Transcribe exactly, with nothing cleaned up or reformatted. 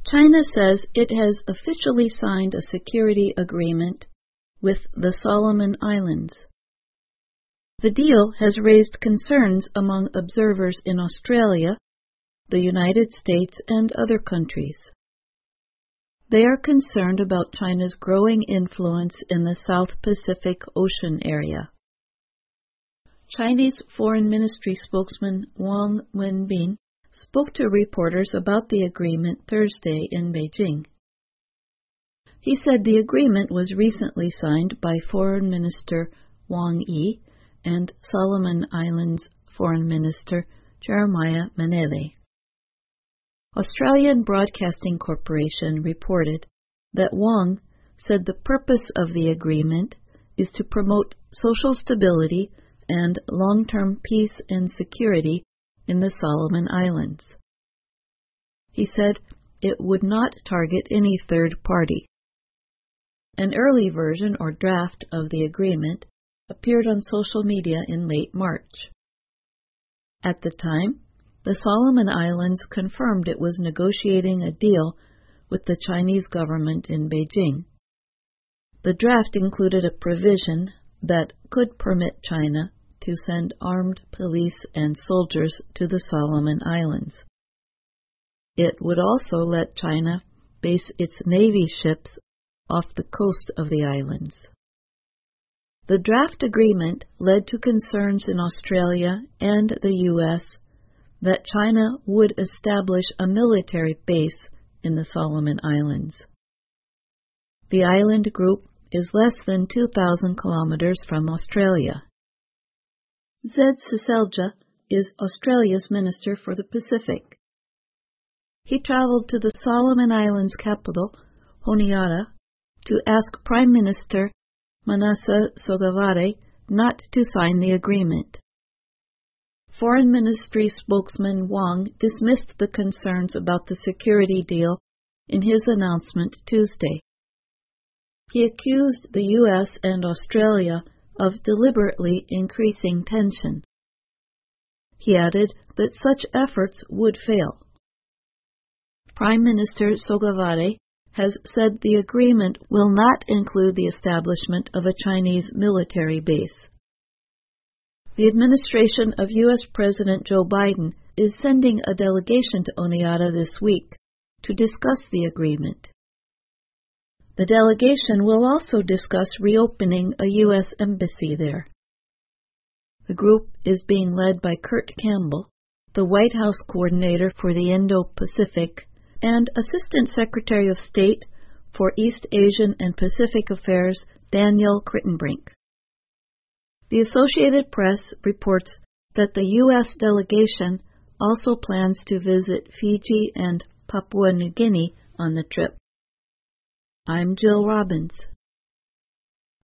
China says it has officially signed a security agreement with the Solomon Islands. The deal has raised concerns among observers in Australia, the United States, and other countries. They are concerned about China's growing influence in the South Pacific Ocean area. Chinese Foreign Ministry spokesman Wang Wenbin spoke to reporters about the agreement Thursday in Beijing. He said the agreement was recently signed by Foreign Minister Wang Yi and Solomon Islands Foreign Minister Jeremiah Manele. Australian Broadcasting Corporation reported that Wang said the purpose of the agreement is to promote social stability and long-term peace and security in the Solomon Islands. He said it would not target any third party. An early version or draft of the agreement appeared on social media in late March. At the time, the Solomon Islands confirmed it was negotiating a deal with the Chinese government in Beijing. The draft included a provision that could permit China to send armed police and soldiers to the Solomon Islands. It would also let China base its Navy ships off the coast of the islands. The draft agreement led to concerns in Australia and the U S that China would establish a military base in the Solomon Islands. The island group is less than two thousand kilometers from Australia. Zed Seselja is Australia's Minister for the Pacific. He traveled to the Solomon Islands capital, Honiara, to ask Prime Minister Manasseh Sogavare not to sign the agreement. Foreign Ministry spokesman Wang dismissed the concerns about the security deal in his announcement Tuesday. He accused the U S and Australia of deliberately increasing tension. He added that such efforts would fail. Prime Minister Sogavare has said the agreement will not include the establishment of a Chinese military base. The administration of U S President Joe Biden is sending a delegation to Honiara this week to discuss the agreement. The delegation will also discuss reopening a U S embassy there. The group is being led by Kurt Campbell, the White House coordinator for the Indo-Pacific and Assistant Secretary of State for East Asian and Pacific Affairs Daniel Crittenbrink. The Associated Press reports that the U S delegation also plans to visit Fiji and Papua New Guinea on the trip. I'm Jill Robbins.